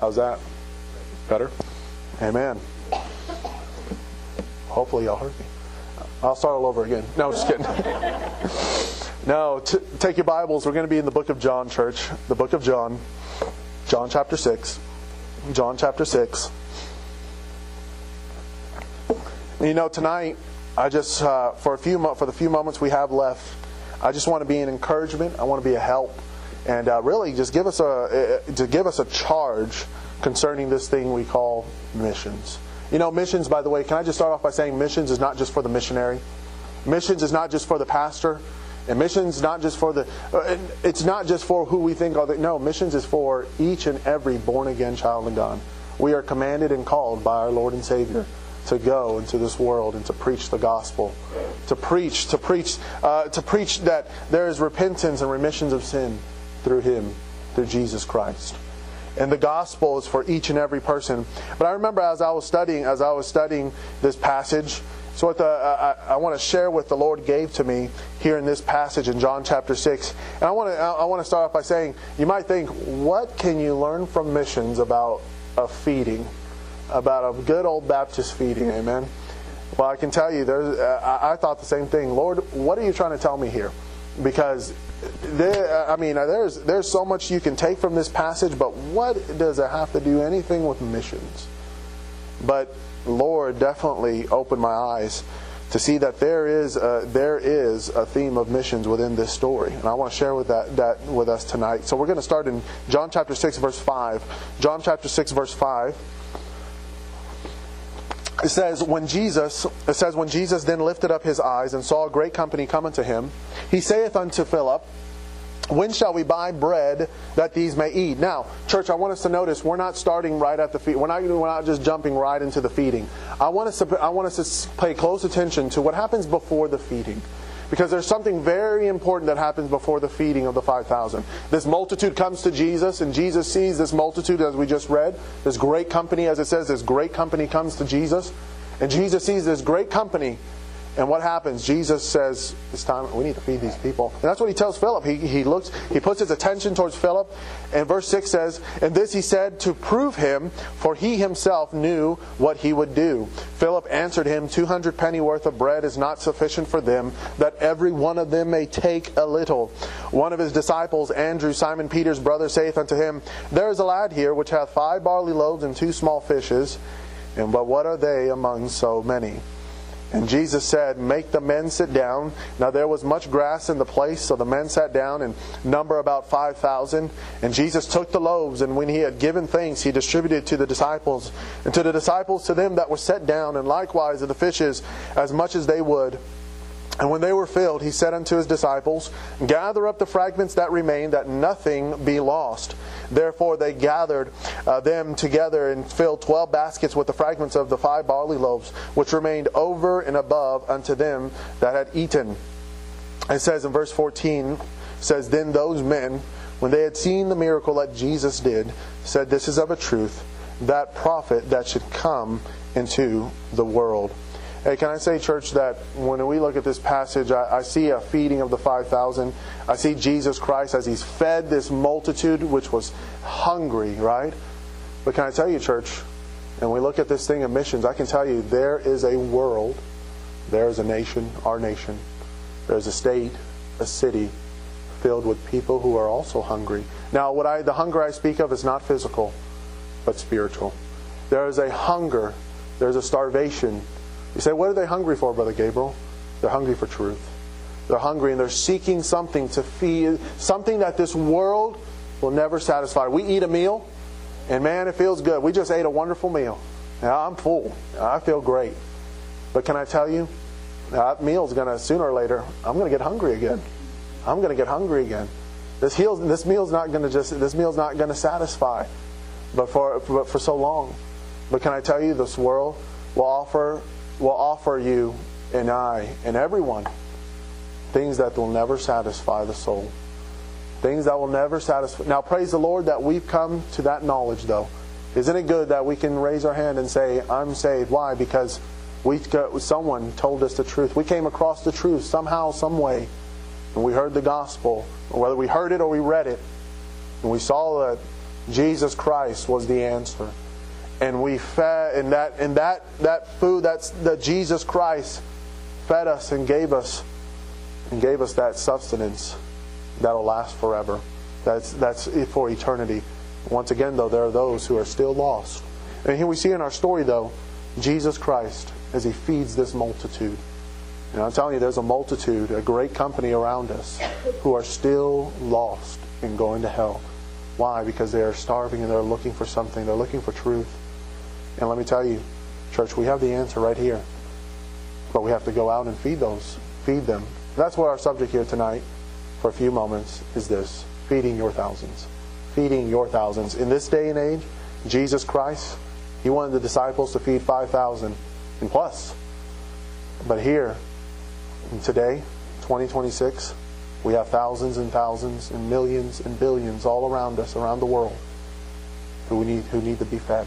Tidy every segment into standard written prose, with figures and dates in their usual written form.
How's that? Better? Amen. Hopefully y'all heard me. I'll start all over again. No, just kidding. No, take your Bibles. We're going to be in the book of John, church. The book of John. John chapter 6. John chapter 6. You know, tonight, I just, for the few moments we have left, I just want to be an encouragement. I want to be a help. And really just give us a charge concerning this thing we call missions. You know, missions, by the way, can I just start off by saying missions is not just for the missionary. Missions is not just for the pastor. And missions not just for it's not just for who we think are no, missions is for each and every born again child of God. We are commanded and called by our Lord and Savior to go into this world and to preach the gospel, to preach that there is repentance and remissions of sin through Him, through Jesus Christ. And the gospel is for each and every person. But I remember as I was studying this passage, so what I want to share what the Lord gave to me here in this passage in John chapter 6. And I want to start off by saying, you might think, what can you learn from missions about a feeding? About a good old Baptist feeding, amen? Well, I can tell you, I thought the same thing. Lord, what are you trying to tell me here? Because there's so much you can take from this passage, but what does it have to do anything with missions? But Lord definitely opened my eyes to see that there is a theme of missions within this story, and I want to share that with us tonight. So we're going to start in John chapter 6, verse 5. John chapter 6, verse 5. It says, when Jesus then lifted up his eyes and saw a great company come unto him, he saith unto Philip, when shall we buy bread that these may eat? Now, church, I want us to notice we're not starting right at the feed. We're not just jumping right into the feeding. I want us to pay close attention to what happens before the feeding. Because there's something very important that happens before the feeding of the 5,000. This multitude comes to Jesus, and Jesus sees this multitude, as we just read. This great company, as it says, this great company comes to Jesus. And Jesus sees this great company. And what happens? Jesus says, it's time, we need to feed these people. And that's what he tells Philip. He puts his attention towards Philip. And verse 6 says, and this he said to prove him, for he himself knew what he would do. Philip answered him, 200 pennyworth of bread is not sufficient for them, that every one of them may take a little. One of his disciples, Andrew, Simon Peter's brother, saith unto him, there is a lad here which hath 5 barley loaves and 2 small fishes, but what are they among so many? And Jesus said, make the men sit down. Now there was much grass in the place, so the men sat down, and number about 5,000. And Jesus took the loaves, and when he had given thanks, he distributed to the disciples. And to the disciples, to them that were set down, and likewise of the fishes, as much as they would. And when they were filled, he said unto his disciples, gather up the fragments that remain, that nothing be lost. Therefore they gathered them together and filled 12 baskets with the fragments of the 5 barley loaves, which remained over and above unto them that had eaten. It says in verse 14, says, then those men, when they had seen the miracle that Jesus did, said, this is of a truth, that prophet that should come into the world. Hey, can I say, church, that when we look at this passage, I see a feeding of the 5,000. I see Jesus Christ as He's fed this multitude which was hungry, right? But can I tell you, church, and we look at this thing of missions, I can tell you there is a world, there is a nation, our nation, there's a state, a city, filled with people who are also hungry. Now, the hunger I speak of is not physical, but spiritual. There is a hunger, there's a starvation. You say, what are they hungry for, Brother Gabriel? They're hungry for truth. They're hungry and they're seeking something to feed, something that this world will never satisfy. We eat a meal, and man, it feels good. We just ate a wonderful meal. Now, I'm full. I feel great. But can I tell you, that meal's going to, sooner or later, I'm going to get hungry again. I'm going to get hungry again. This meal's not going to satisfy, but for so long. But can I tell you, this world will offer you and I and everyone things that will never satisfy the soul. Things that will never satisfy. Now, praise the Lord that we've come to that knowledge, though. Isn't it good that we can raise our hand and say, I'm saved? Why? Because someone told us the truth. We came across the truth somehow, some way. And we heard the gospel. Whether we heard it or we read it. And we saw Jesus Christ was the answer. And we fed, and that food that Jesus Christ fed us and gave us that sustenance that'll last forever. That's for eternity. Once again, though, there are those who are still lost. And here we see in our story, though, Jesus Christ as He feeds this multitude. And I'm telling you, there's a multitude, a great company around us who are still lost and going to hell. Why? Because they are starving and they're looking for something. They're looking for truth. And let me tell you, church, we have the answer right here. But we have to go out and feed them. That's what our subject here tonight, for a few moments, is this. Feeding your thousands. Feeding your thousands. In this day and age, Jesus Christ, He wanted the disciples to feed 5,000 and plus. But here, today, 2026, we have thousands and thousands and millions and billions all around us, around the world, who need to be fed.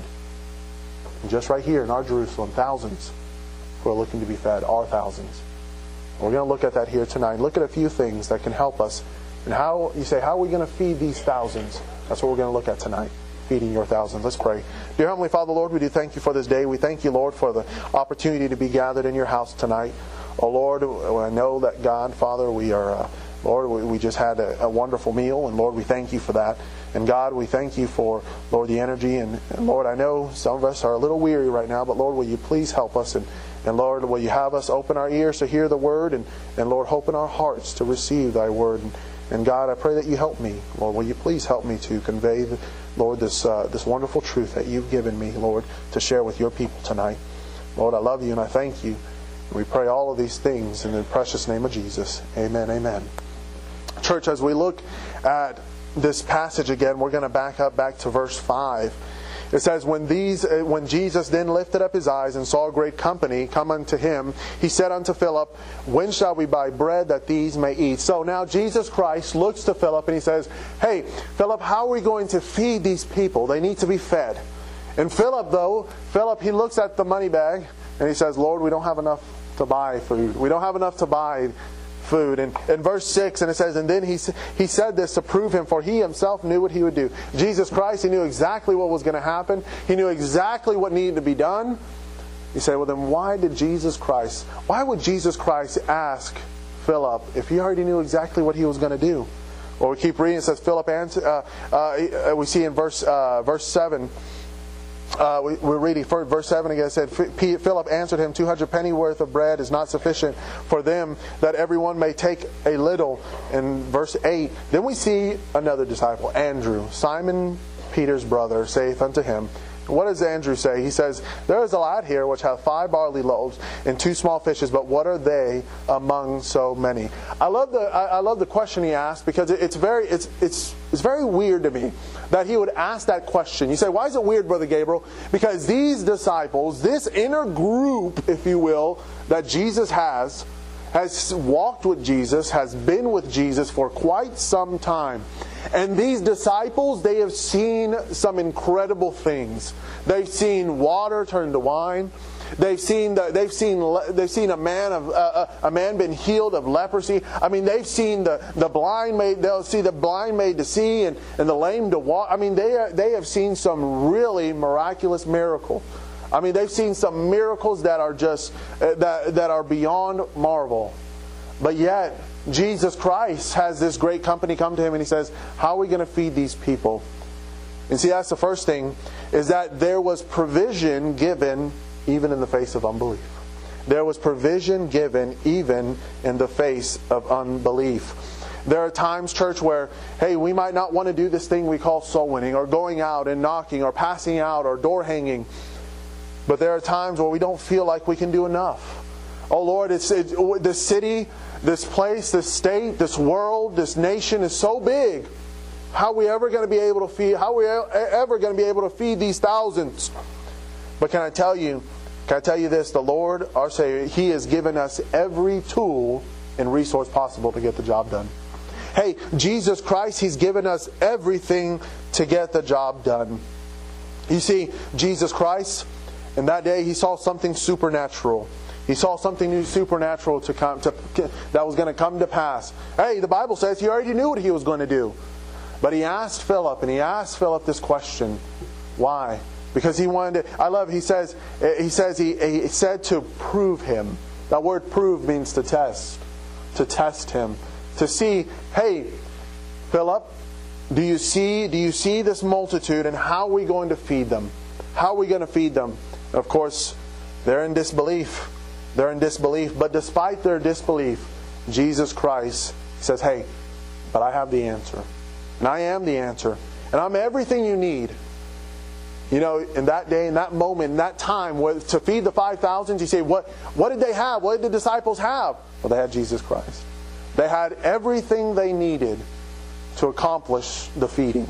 And just right here in our Jerusalem, thousands who are looking to be fed, our thousands. We're going to look at that here tonight. Look at a few things that can help us. And how are we going to feed these thousands? That's what we're going to look at tonight. Feeding your thousands. Let's pray. Dear Heavenly Father, Lord, we do thank You for this day. We thank You, Lord, for the opportunity to be gathered in Your house tonight. Oh Lord, I know that God, Father, we are, Lord, we just had a wonderful meal, and Lord, we thank You for that. And God, we thank You for, Lord, the energy. And Lord, I know some of us are a little weary right now, but Lord, will You please help us? And Lord, will You have us open our ears to hear the Word, and Lord, open our hearts to receive Thy Word. And God, I pray that You help me. Lord, will You please help me to convey, Lord, this wonderful truth that You've given me, Lord, to share with Your people tonight. Lord, I love You and I thank You. We pray all of these things in the precious name of Jesus. Amen, amen. Church, as we look at this passage again, we're going to back to verse 5. It says, when Jesus then lifted up His eyes and saw a great company come unto Him, He said unto Philip, when shall we buy bread that these may eat? So now Jesus Christ looks to Philip and He says, hey, Philip, how are we going to feed these people? They need to be fed. And Philip, he looks at the money bag and he says, Lord, we don't have enough to buy food. We don't have enough to buy food. And in verse 6, and it says, and then he said this to prove Him, for He Himself knew what He would do. Jesus Christ, He knew exactly what was going to happen. He knew exactly what needed to be done. You say, well then why would Jesus Christ ask Philip if He already knew exactly what He was going to do? Well, we keep reading. It says, Philip answered, we see in verse 7, we're reading verse 7 again. It said, Philip answered Him, 200 penny worth of bread is not sufficient for them, that everyone may take a little. In verse 8, then we see another disciple, Andrew, Simon Peter's brother, saith unto Him. What does Andrew say? He says, there is a lad here which hath 5 barley loaves and 2 small fishes, but what are they among so many? I love the question he asked, because it's very weird to me that he would ask that question. You say, why is it weird, Brother Gabriel? Because these disciples, this inner group, if you will, that Jesus has walked with Jesus, has been with Jesus for quite some time. And these disciples, they have seen some incredible things. They've seen water turn to wine. They've seen a man been healed of leprosy. I mean, they've seen the blind made. They'll see the blind made to see and the lame to walk. I mean, they have seen some really miraculous miracle. I mean, they've seen some miracles that are just that are beyond marvel. But yet, Jesus Christ has this great company come to Him and He says, how are we going to feed these people? And see, that's the first thing, is that there was provision given even in the face of unbelief. There was provision given even in the face of unbelief. There are times, church, where, hey, we might not want to do this thing we call soul winning, or going out and knocking, or passing out, or door hanging. But there are times where we don't feel like we can do enough. Oh Lord, this city, this place, this state, this world, this nation is so big. How are we ever going to be able to feed? How are we ever going to be able to feed these thousands? But can I tell you this? The Lord, our Savior, He has given us every tool and resource possible to get the job done. Hey, Jesus Christ, He's given us everything to get the job done. You see, Jesus Christ, in that day, He saw something supernatural. He saw something new supernatural that was going to come to pass. Hey, the Bible says He already knew what He was going to do. But he asked Philip, and he asked Philip this question. Why? Because he wanted to, I love, he said to prove him. That word prove means to test. To test him. To see, hey, Philip, do you see this multitude, and how are we going to feed them? How are we going to feed them? Of course, they're in disbelief. They're in disbelief. But despite their disbelief, Jesus Christ says, hey, but I have the answer. And I am the answer. And I'm everything you need. You know, in that day, in that moment, in that time, to feed the 5,000, you say, what did they have? What did the disciples have? Well, they had Jesus Christ. They had everything they needed to accomplish the feeding.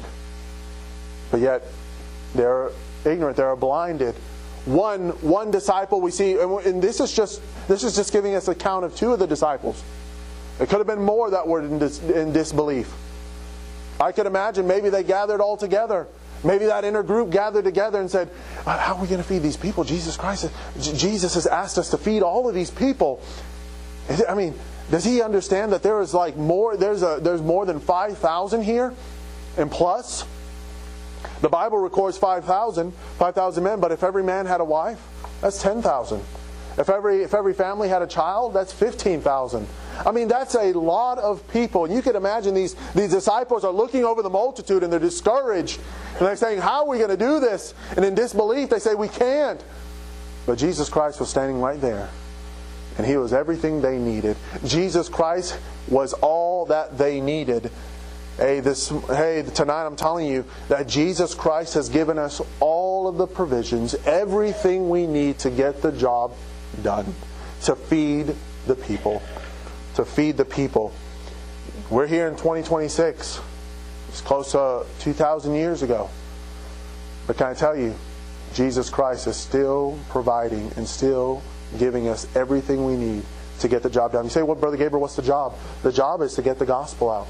But yet, they're ignorant, they're blinded. One disciple we see, and this is just giving us a count of 2 of the disciples. It could have been more that were in disbelief. I could imagine maybe they gathered all together. Maybe that inner group gathered together and said, how are we going to feed these people? Jesus has asked us to feed all of these people. I mean, does he understand that there is like more? There's more than 5,000 here, and plus, the Bible records 5,000 men. But if every man had a wife, that's 10,000. If every family had a child, that's 15,000. I mean, that's a lot of people. And you can imagine these disciples are looking over the multitude and they're discouraged. And they're saying, how are we going to do this? And in disbelief, they say, we can't. But Jesus Christ was standing right there. And He was everything they needed. Jesus Christ was all that they needed. Hey, tonight I'm telling you that Jesus Christ has given us all of the provisions, everything we need to get the job done, to feed the people. To feed the people. We're here in 2026. It's close to 2,000 years ago. But can I tell you, Jesus Christ is still providing and still giving us everything we need to get the job done. You say, well, Brother Gabriel, what's the job? The job is to get the gospel out.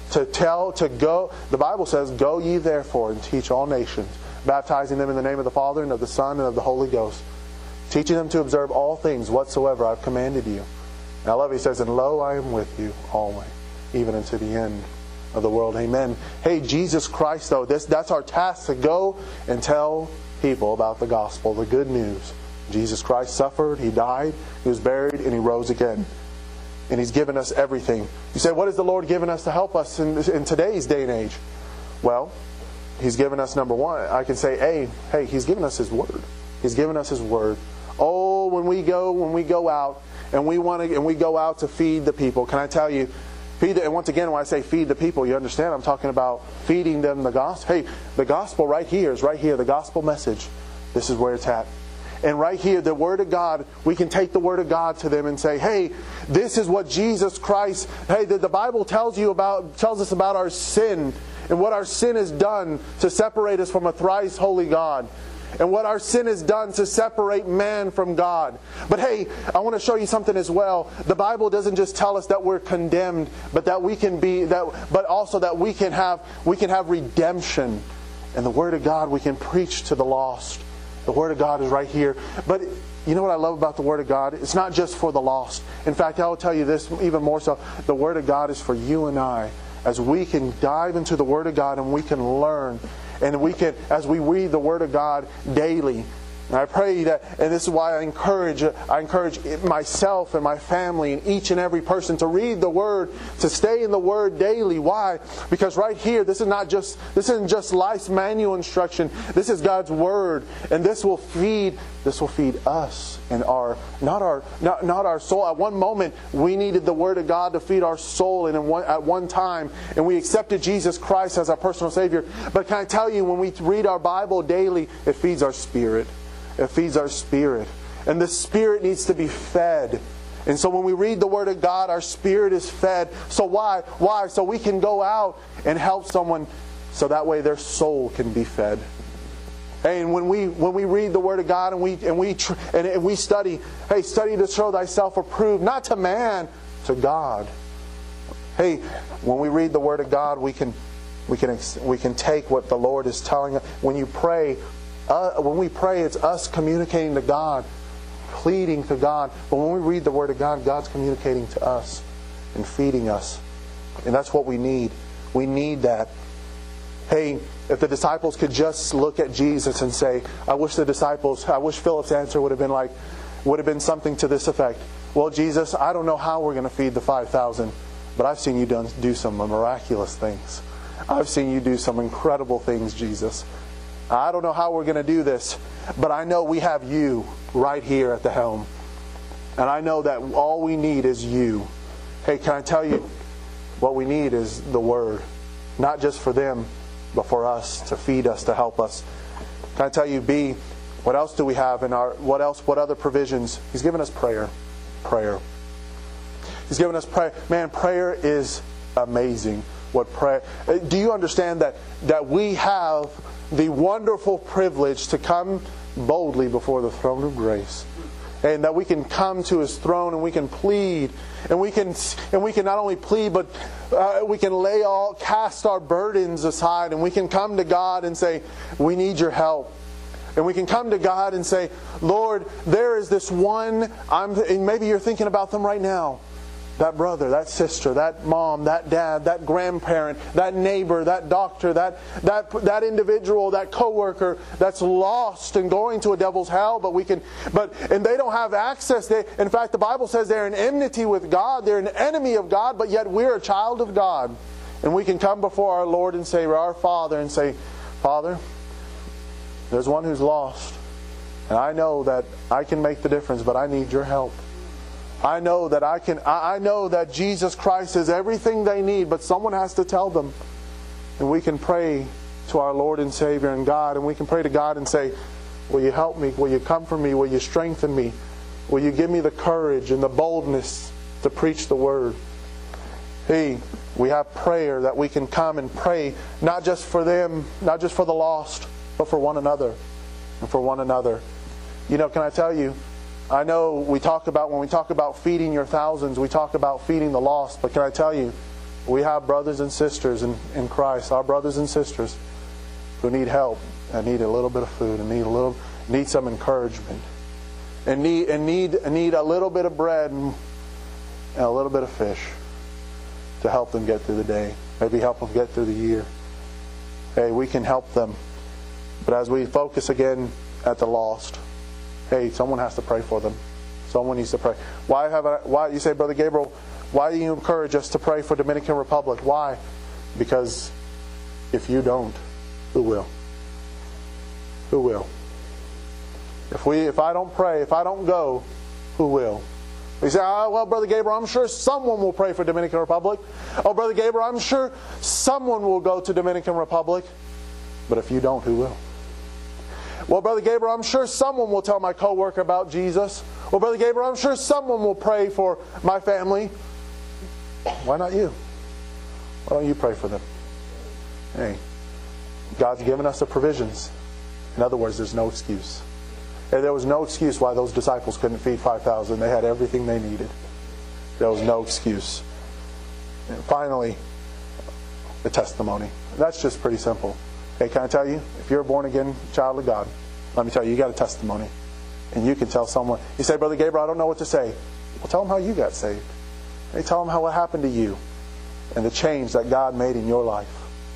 To go, the Bible says, go ye therefore and teach all nations, baptizing them in the name of the Father and of the Son and of the Holy Ghost, teaching them to observe all things whatsoever I've commanded you. And I love it. He says, and lo, I am with you always, even unto the end of the world. Amen. Hey, Jesus Christ, though, that's our task, to go and tell people about the gospel, the good news. Jesus Christ suffered, He died, He was buried, and He rose again. And He's given us everything. You say, what has the Lord given us to help us in today's day and age? Well, He's given us, number one, I can say, hey, He's given us His Word. He's given us His Word. Oh, when we go out and we go out to feed the people, can I tell you, and once again, when I say feed the people, you understand I'm talking about feeding them the gospel. Hey, the gospel is right here, the gospel message. This is where it's at. And right here, the Word of God, we can take the Word of God to them and say, hey, this is what Jesus Christ, hey, the Bible tells us about our sin and what our sin has done to separate us from a thrice holy God. And what our sin has done to separate man from God. But hey, I want to show you something as well. The Bible doesn't just tell us that we're condemned, but that we can but also that we can have redemption. And the Word of God, we can preach to the lost. The Word of God is right here. But you know what I love about the Word of God? It's not just for the lost. In fact, I will tell you this even more so. The Word of God is for you and I. As we can dive into the Word of God and we can learn. And we can, as we read the Word of God daily. And I pray that, and this is why I encourage myself and my family and each and every person to read the Word, to stay in the Word daily. Why? Because right here, this isn't just life's manual instruction. This is God's Word, and this will feed us and not our soul. At one moment, we needed the Word of God to feed our soul, and at one time, and we accepted Jesus Christ as our personal Savior. But can I tell you, when we read our Bible daily, it feeds our spirit. It feeds our spirit. And the spirit needs to be fed. And so when we read the Word of God, our spirit is fed. So why? Why? So we can go out and help someone so that way their soul can be fed. And when we read the Word of God and we study, hey, study to show thyself approved, not to man, to God. Hey, when we read the Word of God, we can take what the Lord is telling us. When we pray, it's us communicating to God, pleading to God. But when we read the Word of God, God's communicating to us and feeding us. And that's what we need. We need that. Hey, if the disciples could just look at Jesus and say, I wish Philip's answer would have been something to this effect. Well, Jesus, I don't know how we're going to feed the 5,000, but I've seen you do some miraculous things. I've seen you do some incredible things, Jesus. I don't know how we're going to do this, but I know we have you right here at the helm. And I know that all we need is you. Hey, can I tell you, what we need is the Word. Not just for them, but for us, to feed us, to help us. Can I tell you, B, what else do we have in our, what other provisions? He's given us prayer. Prayer. He's given us prayer. Man, prayer is amazing. What prayer? Do you understand that we have the wonderful privilege to come boldly before the throne of grace? And that we can come to His throne and we can plead. And we can not only plead, but we can cast our burdens aside. And we can come to God and say, we need your help. And we can come to God and say, Lord, there is this one, and maybe you're thinking about them right now. That brother, that sister, that mom, that dad, that grandparent, that neighbor, that doctor, that individual, that coworker that's lost and going to a devil's hell, and they don't have access. In fact, the Bible says they're in enmity with God. They're an enemy of God, but yet we're a child of God. And we can come before our Lord and say, our Father, and say, Father, there's one who's lost. And I know that I can make the difference, but I need your help. I know that Jesus Christ is everything they need, but someone has to tell them. And we can pray to our Lord and Savior and God, and we can pray to God and say, will you help me? Will you comfort me? Will you strengthen me? Will you give me the courage and the boldness to preach the Word? Hey, we have prayer that we can come and pray, not just for them, not just for the lost, but for one another. And for one another. You know, can I tell you, I know when we talk about feeding your thousands, we talk about feeding the lost. But can I tell you, we have brothers and sisters in Christ, our brothers and sisters, who need help and need a little bit of food and need some encouragement, and need a little bit of bread and a little bit of fish to help them get through the day. Maybe help them get through the year. Hey, we can help them. But as we focus again at the lost, hey, someone has to pray for them. Someone needs to pray. Why you say, Brother Gabriel, why do you encourage us to pray for Dominican Republic? Why? Because if you don't, who will? Who will? If I don't pray, if I don't go, who will? You say, well, Brother Gabriel, I'm sure someone will pray for Dominican Republic. Oh, Brother Gabriel, I'm sure someone will go to Dominican Republic. But if you don't, who will? Well, Brother Gabriel, I'm sure someone will tell my coworker about Jesus. Well, Brother Gabriel, I'm sure someone will pray for my family. Why not you? Why don't you pray for them? Hey, God's given us the provisions. In other words, there's no excuse. Hey, there was no excuse why those disciples couldn't feed 5,000. They had everything they needed. There was no excuse. And finally, the testimony. That's just pretty simple. Hey, can I tell you, if you're a born-again child of God, let me tell you got a testimony. And you can tell someone. You say, Brother Gabriel, I don't know what to say. Well, tell them how you got saved. Hey, tell them what happened to you and the change that God made in your life.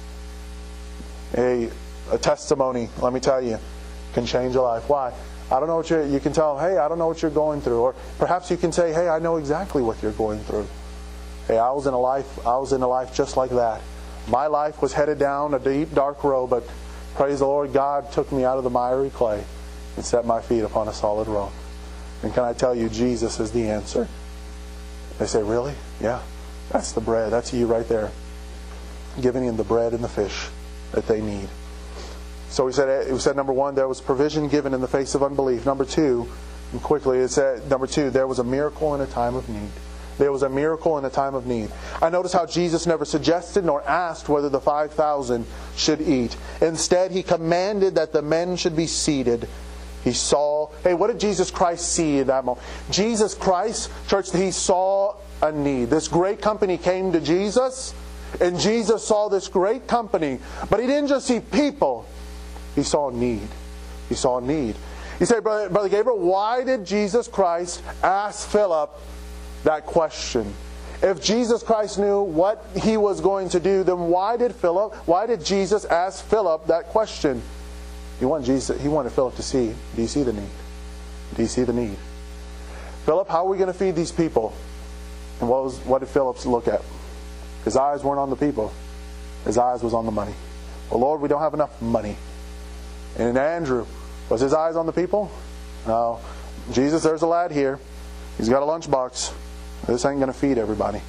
Hey, a testimony, let me tell you, can change a life. Why? I don't know what you can tell them, hey, I don't know what you're going through. Or perhaps you can say, hey, I know exactly what you're going through. Hey, I was in a life just like that. My life was headed down a deep, dark road, but praise the Lord, God took me out of the miry clay and set my feet upon a solid rock. And can I tell you, Jesus is the answer. They say, really? Yeah. That's the bread. That's you right there. Giving them the bread and the fish that they need. So we said number one, there was provision given in the face of unbelief. Number two, and quickly, it said, number two, there was a miracle in a time of need. There was a miracle in a time of need. I notice how Jesus never suggested nor asked whether the 5,000 should eat. Instead, He commanded that the men should be seated. He saw, hey, what did Jesus Christ see at that moment? Jesus Christ, church, He saw a need. This great company came to Jesus, and Jesus saw this great company. But He didn't just see people. He saw a need. He saw a need. You say, Brother Gabriel, why did Jesus Christ ask Philip that question? If Jesus Christ knew what He was going to do, then why did Jesus ask Philip that question? He wanted Philip to see, do you see the need? Do you see the need? Philip, how are we going to feed these people? And what did Philip look at? His eyes weren't on the people. His eyes was on the money. Well, Lord, we don't have enough money. And Andrew, was his eyes on the people? No. Jesus, there's a lad here. He's got a lunchbox. This ain't going to feed everybody.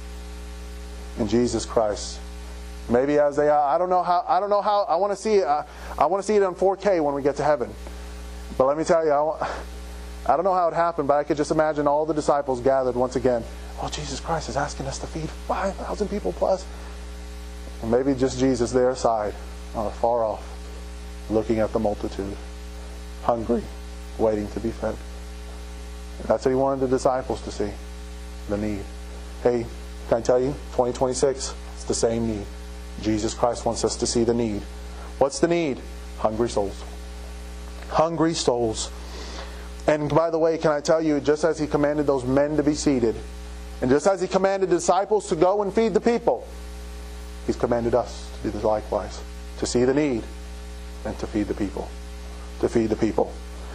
And Jesus Christ, maybe as they, I don't know how. I want to see it. I want to see it on 4K when we get to heaven. But let me tell you, I don't know how it happened, but I could just imagine all the disciples gathered once again. Oh, Jesus Christ is asking us to feed 5,000 people plus. And maybe just Jesus there aside, far off, looking at the multitude, hungry, waiting to be fed. That's what He wanted the disciples to see, the need. Hey, can I tell you, 2026, it's the same need. Jesus Christ wants us to see the need. What's the need? Hungry souls. Hungry souls. And by the way, can I tell you, just as He commanded those men to be seated, and just as He commanded the disciples to go and feed the people, He's commanded us to do this likewise. To see the need and to feed the people. To feed the people.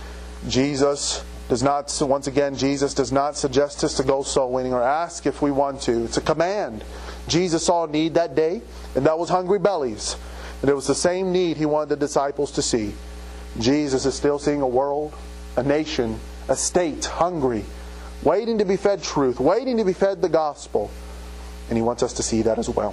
Jesus does not suggest us to go soul winning or ask if we want to. It's a command. Jesus saw a need that day, and that was hungry bellies. And it was the same need He wanted the disciples to see. Jesus is still seeing a world, a nation, a state hungry, waiting to be fed truth, waiting to be fed the gospel. And He wants us to see that as well.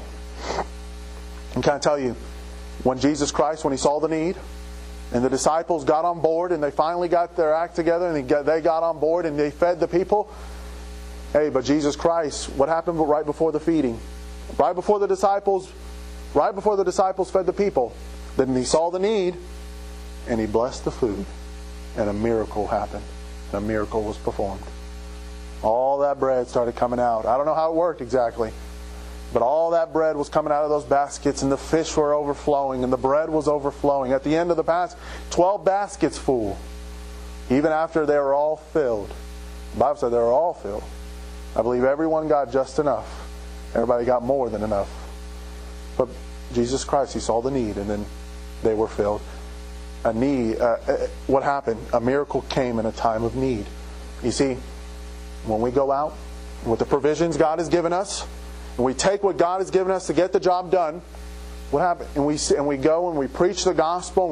And can I tell you, when Jesus Christ, when He saw the need, and the disciples got on board, and they finally got their act together, and they got on board, and they fed the people. Hey, but Jesus Christ, what happened right before the feeding? Right before the disciples fed the people, then He saw the need, and He blessed the food, and a miracle happened. And a miracle was performed. All that bread started coming out. I don't know how it worked exactly, but all that bread was coming out of those baskets, and the fish were overflowing, and the bread was overflowing. At the end of the basket, 12 baskets full. Even after they were all filled. The Bible said they were all filled. I believe everyone got just enough. Everybody got more than enough. But Jesus Christ, He saw the need, and then they were filled. A need. What happened? A miracle came in a time of need. You see, when we go out with the provisions God has given us, and we take what God has given us to get the job done, what happened? And we go and we preach the gospel,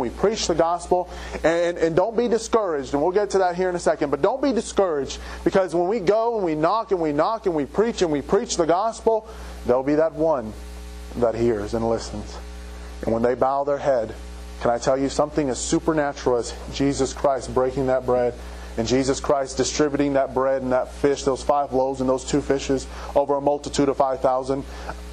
and don't be discouraged, and we'll get to that here in a second, but don't be discouraged, because when we go and we knock and we preach the gospel, there'll be that one that hears and listens. And when they bow their head, can I tell you something as supernatural as Jesus Christ breaking that bread, and Jesus Christ distributing that bread and that fish, those 5 loaves and those 2 fishes, over a multitude of 5,000,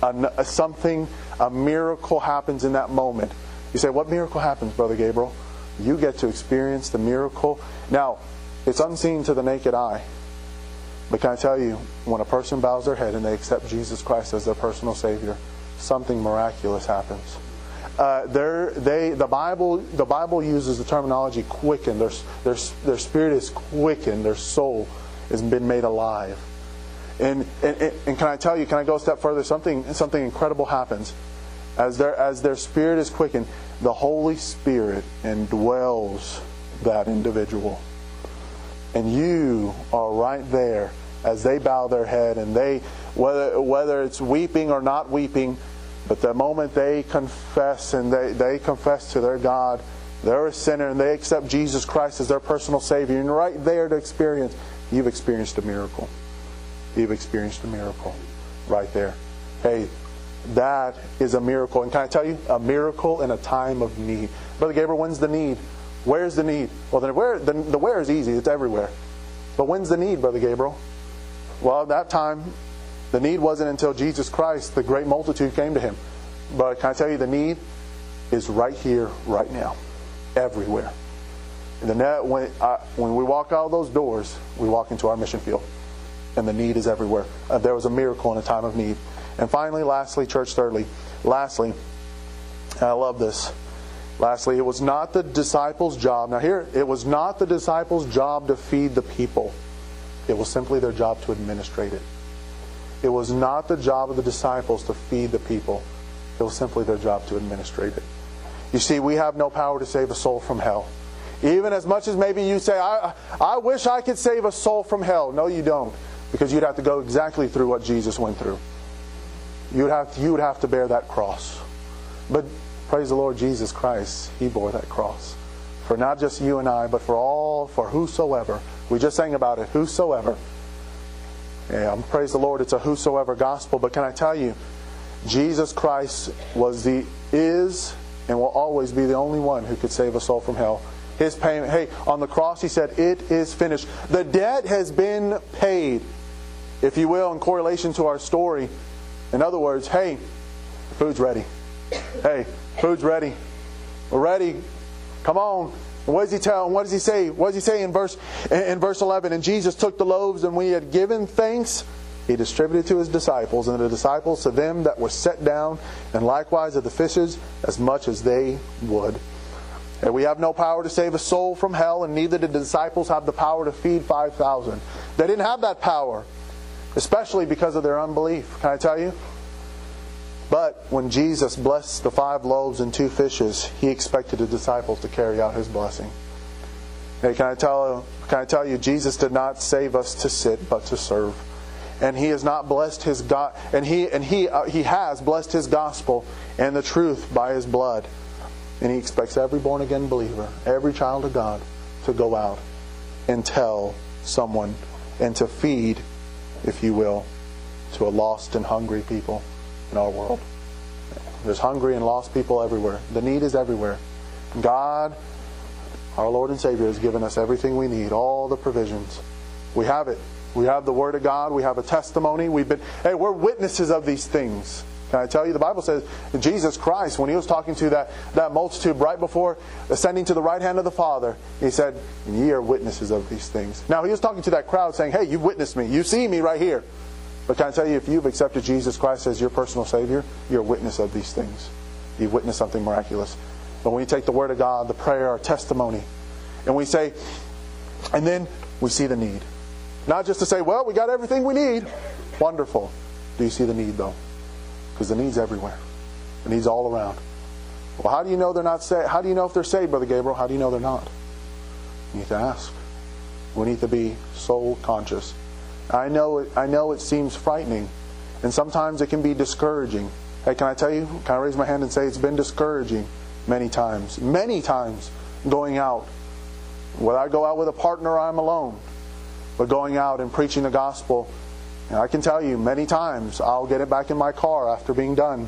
a miracle happens in that moment. You say, what miracle happens, Brother Gabriel? You get to experience the miracle. Now, it's unseen to the naked eye. But can I tell you, when a person bows their head and they accept Jesus Christ as their personal Savior, something miraculous happens. The Bible uses the terminology quicken. Their spirit is quickened. Their soul has been made alive. And can I tell you? Can I go a step further? Something incredible happens as their spirit is quickened. The Holy Spirit indwells that individual, and you are right there as they bow their head, and they, whether it's weeping or not weeping. But the moment they confess, and they confess to their God, they're a sinner, and they accept Jesus Christ as their personal Savior, and right there to experience, you've experienced a miracle. You've experienced a miracle right there. Hey, that is a miracle. And can I tell you, a miracle in a time of need. Brother Gabriel, when's the need? Where's the need? Well, the where is easy. It's everywhere. But when's the need, Brother Gabriel? Well, at that time, the need wasn't until Jesus Christ, the great multitude, came to Him. But can I tell you, the need is right here, right now. Everywhere. When we walk out of those doors, we walk into our mission field. And the need is everywhere. There was a miracle in a time of need. And finally, lastly, church, thirdly, and I love this. Lastly, it was not the disciples' job. Now here, it was not the disciples' job to feed the people. It was simply their job to administrate it. It was not the job of the disciples to feed the people. It was simply their job to administrate it. You see, we have no power to save a soul from hell. Even as much as maybe you say, I wish I could save a soul from hell. No, you don't. Because you'd have to go exactly through what Jesus went through. You would have to bear that cross. But praise the Lord Jesus Christ, He bore that cross. For not just you and I, but for whosoever. We just sang about it, whosoever. Yeah, praise the Lord, it's a whosoever gospel. But can I tell you, Jesus Christ is and will always be the only one who could save a soul from hell. His payment, hey, on the cross He said, it is finished. The debt has been paid, if you will, in correlation to our story. In other words, hey, food's ready. Hey, food's ready. We're ready. Come on. What does He tell? What does He say? What does He say in verse 11? And Jesus took the loaves, and when He had given thanks, He distributed to His disciples, and the disciples to them that were set down, and likewise of the fishes, as much as they would. And we have no power to save a soul from hell, and neither did the disciples have the power to feed 5,000. They didn't have that power, especially because of their unbelief. Can I tell you? But when Jesus blessed the 5 loaves and 2 fishes, He expected the disciples to carry out His blessing. Hey, can I tell you, Jesus did not save us to sit, but to serve. And He has not blessed His God, and He has blessed His gospel and the truth by His blood. And He expects every born again believer, every child of God, to go out and tell someone and to feed, if you will, to a lost and hungry people in our world. There's hungry and lost people everywhere. The need is everywhere. God, our Lord and Savior, has given us everything we need, all the provisions. We have it. We have the Word of God. We have a testimony. We're witnesses of these things. Can I tell you, the Bible says Jesus Christ, when He was talking to that multitude right before ascending to the right hand of the Father, He said, "Ye are witnesses of these things." Now, He was talking to that crowd saying, hey, you've witnessed me. You see me right here. But can I tell you, if you've accepted Jesus Christ as your personal Savior, you're a witness of these things. You've witnessed something miraculous. But when you take the Word of God, the prayer, our testimony, and we say, and then we see the need. Not just to say, well, we got everything we need. Wonderful. Do you see the need, though? Because the need's everywhere. The need's all around. Well, how do you know they're not saved? How do you know if they're saved, Brother Gabriel? How do you know they're not? You need to ask. We need to be soul conscious. I know it seems frightening, and sometimes it can be discouraging. Hey, can I tell you? Can I raise my hand and say it's been discouraging many times going out. Whether I go out with a partner or I'm alone, but going out and preaching the gospel. And I can tell you, many times I'll get it back in my car after being done,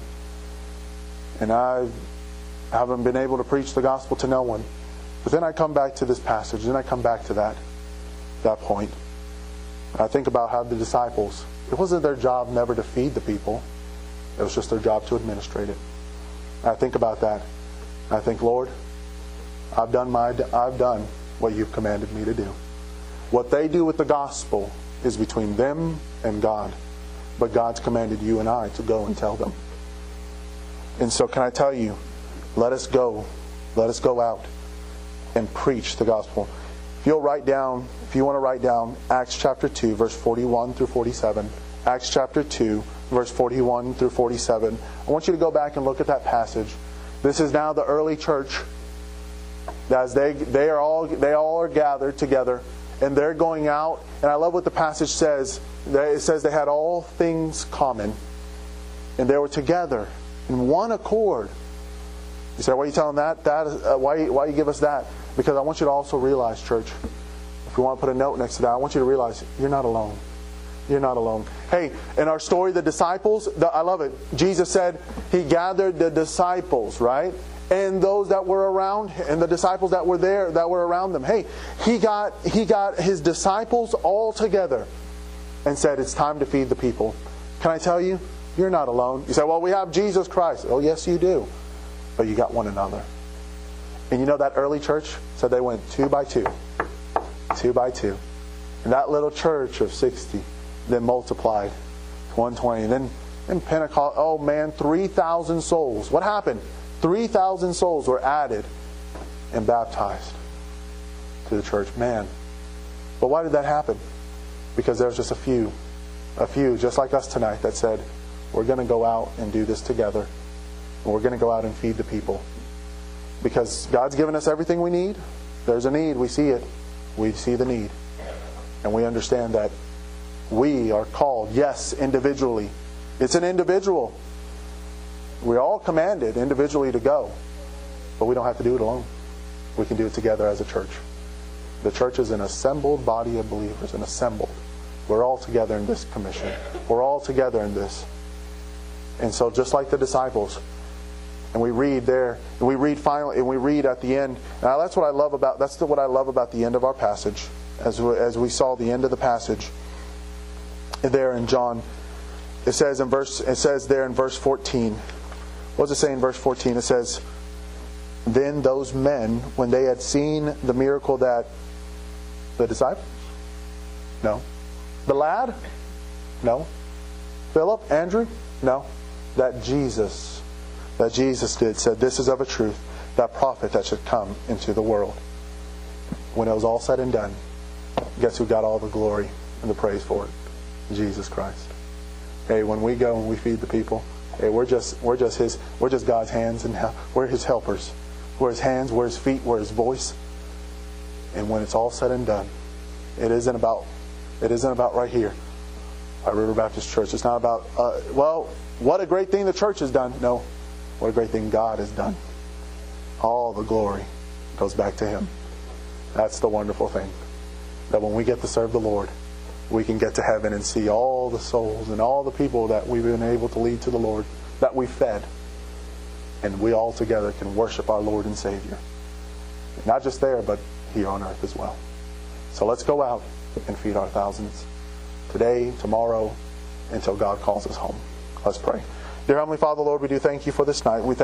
and I haven't been able to preach the gospel to no one. But then I come back to this passage, then I come back to that point. I think about how the disciples, it wasn't their job never to feed the people. It was just their job to administrate it. I think about that. I think, Lord, I've done what You've commanded me to do. What they do with the gospel is between them and God. But God's commanded you and I to go and tell them. And so can I tell you, let us go out and preach the gospel. If you want to write down Acts chapter 2, verse 41 through 47. Acts chapter 2, verse 41 through 47. I want you to go back and look at that passage. This is now the early church. As they all are gathered together, and they're going out. And I love what the passage says. It says they had all things common, and they were together in one accord. You say, why are you telling that? Why you give us that? Because I want you to also realize, church, if you want to put a note next to that, I want you to realize you're not alone. You're not alone. Hey, in our story, the disciples, I love it. Jesus said He gathered the disciples, right? And those that were around, and the disciples that were there, that were around them. Hey, He got His disciples all together and said, it's time to feed the people. Can I tell you, you're not alone. You say, well, we have Jesus Christ. Oh, yes, you do. But you got one another. And you know that early church said they went 2 by 2. 2 by 2. And that little church of 60 then multiplied to 120. Then in Pentecost, 3,000 souls. What happened? 3,000 souls were added and baptized to the church. Man. But why did that happen? Because there was just a few A few, just like us tonight, that said, we're going to go out and do this together. And we're going to go out and feed the people. Because God's given us everything we need. There's a need. We see it. We see the need. And we understand that we are called, yes, individually. It's an individual. We're all commanded individually to go. But we don't have to do it alone. We can do it together as a church. The church is an assembled body of believers, an assembled. We're all together in this commission. We're all together in this. And so just like the disciples, and we read there, and we read finally, and we read at the end. Now that's what I love about the end of our passage. As we saw the end of the passage there in John, it says there in verse 14. What does it say in verse 14? It says, then those men, when they had seen the miracle that the disciples? No. The lad? No. Philip? Andrew? No. That Jesus did, said, this is of a truth, that prophet that should come into the world. When it was all said and done, guess who got all the glory and the praise for it? Jesus Christ. Hey, when we go and we feed the people, hey, we're just God's hands and we're His helpers. We're His hands, we're His feet, we're His voice. And when it's all said and done, it isn't about right here at River Baptist Church. It's not about, what a great thing the church has done. No, what a great thing God has done. All the glory goes back to Him. That's the wonderful thing. That when we get to serve the Lord, we can get to heaven and see all the souls and all the people that we've been able to lead to the Lord, that we fed. And we all together can worship our Lord and Savior. Not just there, but here on earth as well. So let's go out and feed our thousands. Today, tomorrow, until God calls us home. Let's pray. Dear Heavenly Father, Lord, we do thank You for this night. We thank